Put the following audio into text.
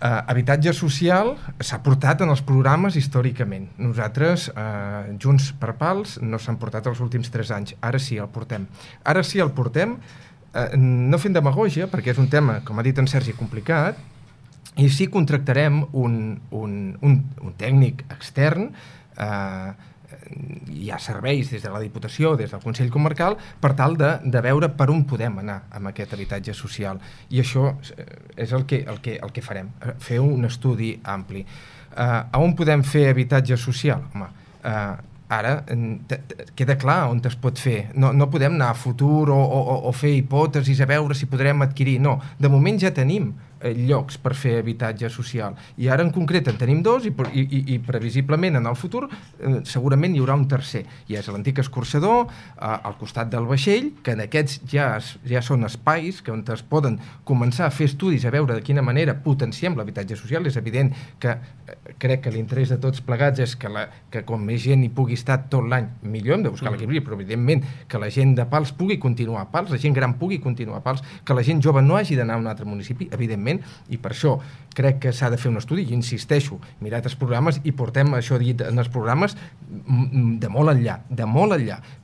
Habitatge social s'ha portat en els programes històricament. Nosaltres, Junts per Pals, no s'han portat els últims 3 anys. Ara sí el portem. No fent demagògia, perquè és un tema, com ha dit en Sergi, complicat, i sí contractarem un tècnic extern, hi ha serveis des de la Diputació, des del Consell Comarcal, per tal de veure per on podem anar amb aquest habitatge social. I això és el que farem, fer un estudi ampli. On podem fer habitatge social? Home, ara queda clar on es pot fer. No podem anar a futur o fer hipòtesis a veure si podrem adquirir. No, de moment ja tenim llocs per fer habitatge social. I ara en concret en tenim 2 i previsiblement en el futur segurament hi haurà un tercer. I és l'antic escorxador al costat del vaixell, que en aquests ja són espais que on es poden començar a fer estudis a veure de quina manera potenciem l'habitatge social. És evident que crec que l'interès de tots plegats és que com més gent hi pugui estar tot l'any, millor. Hem de buscar l'equilibri, però evidentment que la gent de Pals pugui continuar a Pals, la gent gran pugui continuar a Pals, que la gent jove no hagi d'anar a un altre municipi, evidentment, i per això crec que s'ha de fer un estudi, i insisteixo, mirat els programes i portem això dit en els programes de molt enllà,